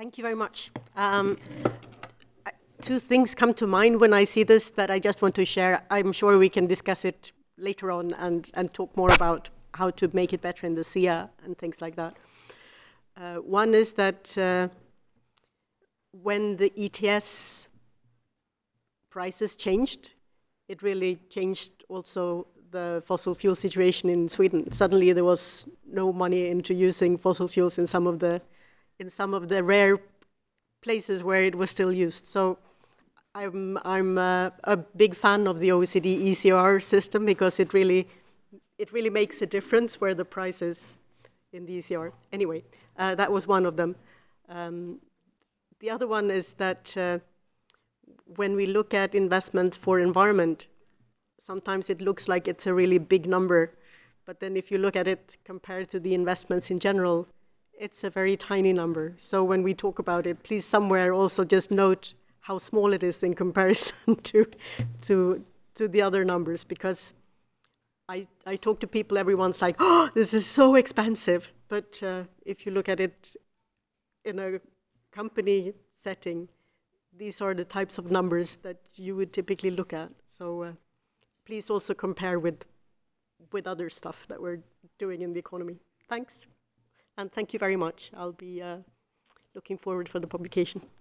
Thank you very much. Two things come to mind when I see this that I just want to share. I'm sure we can discuss it later on and talk more about how to make it better in the SIA and things like that. One is that when the ETS prices changed, it really changed also the fossil fuel situation in Sweden. Suddenly there was no money into using fossil fuels in some of the rare places where it was still used. So I'm a big fan of the OECD ECR system because it really makes a difference where the price is in the ECR. Anyway, that was one of them. Um, the other one is that when we look at investments for environment, sometimes it looks like it's a really big number, but then if you look at it compared to the investments in general, it's a very tiny number. So when we talk about it, please somewhere also just note how small it is in comparison to the other numbers, because I talk to people, everyone's like, oh, this is so expensive. But if you look at it in a company setting, these are the types of numbers that you would typically look at. So please also compare with other stuff that we're doing in the economy. Thanks, and thank you very much. I'll be looking forward for the publication.